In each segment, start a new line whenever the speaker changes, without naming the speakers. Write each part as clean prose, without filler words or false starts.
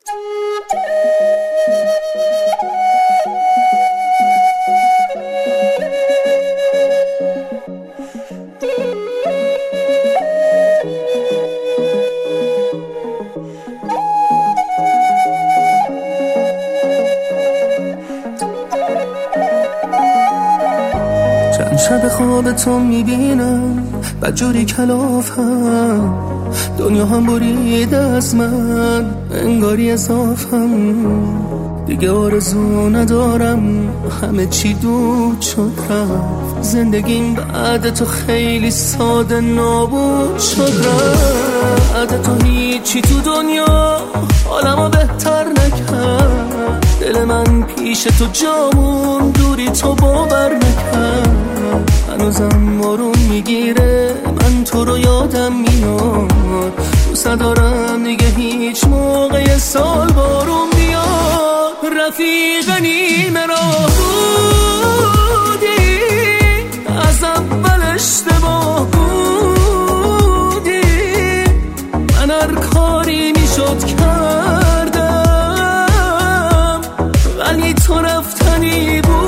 شب خواب تو میبینم بدجوری کلافم، دنیا هم برید از من انگاری اضافم، دیگه آرزو ندارم همه چی دود شد رفت، زندگیم بعد تو خیلی ساده نابود شد رفت، بعد تو هیچی تو دنیا حالمو بهتر نکرد، دل من پیش تو جامون دوری تو باور نکرد، هنوزم بارون میگیره من تو رو یادم میاد، دوست ندارم دیگه هیچ موقع سال بارون بیاد، رفیق نیمه راه بودی از اول اشتباه بودی، من هر کاری میشد کردم ولی تو رفتنی بود،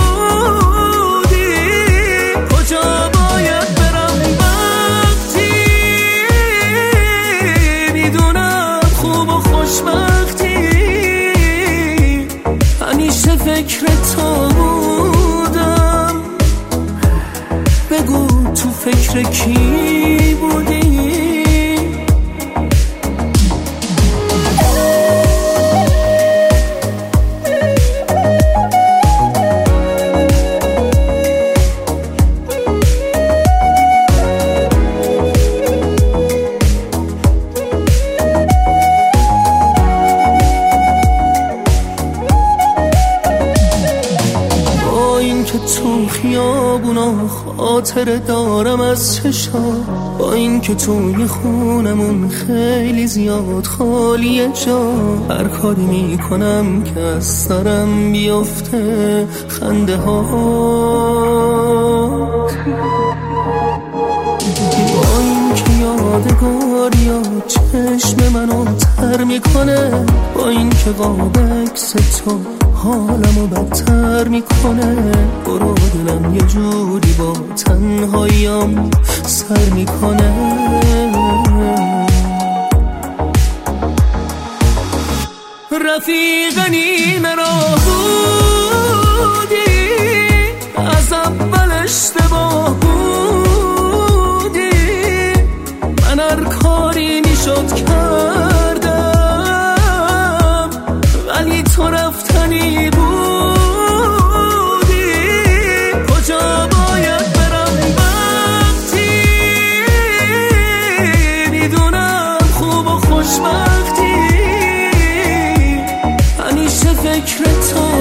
فکر تو بودم، بگو تو فکر کی بودی؟ که تو خیابونا خاطره دارم از چشا، با این که توی خونمون خیلی زیاد خالیه جا، هر کاری میکنم که از سرم بیفته خنده ها، با این که یادگاریا چشم منو تر میکنه، با این که قاب عکس تو حالمو بدتر میکنه، برو دلم یه جوری با تنهاییام سر میکنه، رفیق نیمه راه بودی از اول اشتباه بودی، من هر کاری میشد کردم ولی تو رفتنی بودی، کجا باید برم وقتی میدونم خوب و خوشبختی، همیشه فکر تو